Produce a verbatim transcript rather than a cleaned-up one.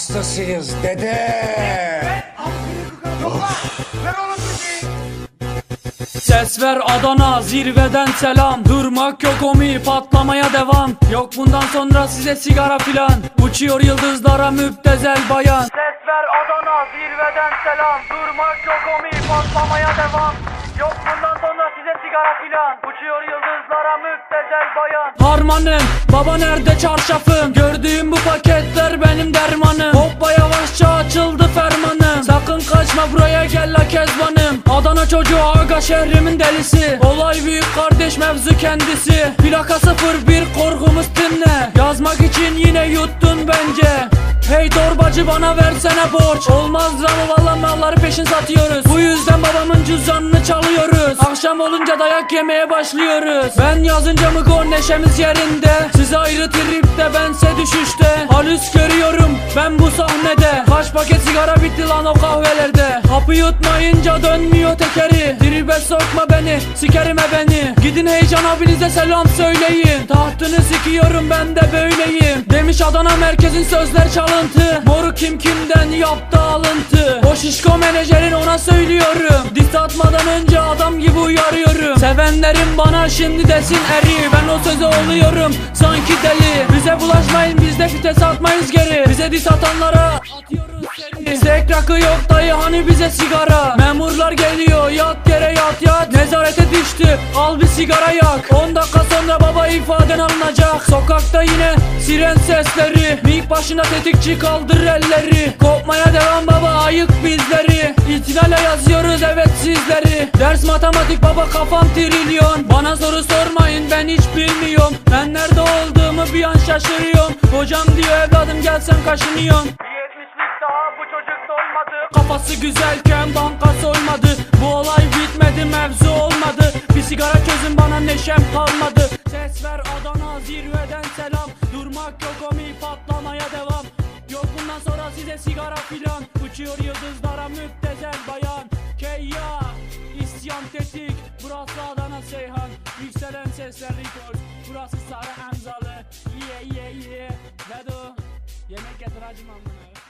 hastasıyız dede. Ses ver Adana, zirveden selam. Durmak yok omi, patlamaya devam. Yok bundan sonra size sigara filan. Uçuyor yıldızlara müptezel bayan. Ses ver Adana, zirveden selam. Durmak yok omi, patlamaya devam. Yok bundan sonra size sigara filan. Uçuyor yıldızlara müptezel bayan. Harmanım, baba nerede çarşafım? Gördüğüm bu paketler benim dermanım. Hoppa yavaşça açıldı fermanım. Sakın kaçma buraya gel la kezbanım. Adana çocuğu aga şehrimin delisi. Olay büyük kardeş mevzu kendisi. Plaka sıfır bir korkumuz dinle. Yazmak için yine yuttun bence. Hey torbacı bana versene borç. Olmaz ama valla malları peşin satıyoruz. Bu yüzden babamın cüzdanını çalıyoruz. Akşam olunca dayak yemeye başlıyoruz. Ben yazınca mı gol neşemiz yerinde. Siz ayrı tripte bense düşüşte. Halüs görüyorum ben bu sahnede. Kaç paket sigara bitti lan o kahvelerde. Hapı yutmayınca dönmüyor tekeri. Tribe sokma beni sikerime beni. Gidin heyecan abinize selam söyleyin. Tahtını sikiyorum ben de böyleyim. Demiş Adana merkezin sözler çalıntı. Moru kim kimden yaptı alıntı. O şişko menajerin ona söylüyorum. Diss atmadan önce adam gibi uyarıyorum. Sevenlerim bana şimdi desin eri. Ben o söze oluyorum sanki deli. Bize bulaşmayın biz de fites atmayız geri. Bize diss atanlara atıyoruz seni. Sek rakı yok dayı hani bize sigara. Memurlar geliyor yat yere yat yat. Nezarete düştü al bir sigara yak. On dakika sonra baba ifaden alınacak. Sokakta yine siren sesleri. Mik başına tetikçi kaldır elleri. Kopmaya devam baba ayık bizleri. İhtilale yazıyoruz evet sizleri. Ders matematik baba kafam trilyon. Bana soru sormayın ben hiç bilmiyorum. Ben nerede olduğumu bir an şaşırıyorum. Hocam diyor evladım gel sen kaşınıyorsun. Yetmişlik daha bu çocuk dolmadı. Kafası güzelken banka soymadı. Bu olay bitmedi mevzu olmadı. Bir sigara çözün bana neşem kalmadı. Ses ver Adana zirveden selam. Durmak yok omi patlamaya devam. Yok bundan sonra size sigara filan. Uçuyor yıldızlara müptezel bayan. Keyya isyan tetik. Burası Adana Seyhan. Yükselen sesler record. Burası Sarı Emzalı. Yeah yeah yeah. Vedo yemek getir hacım amına.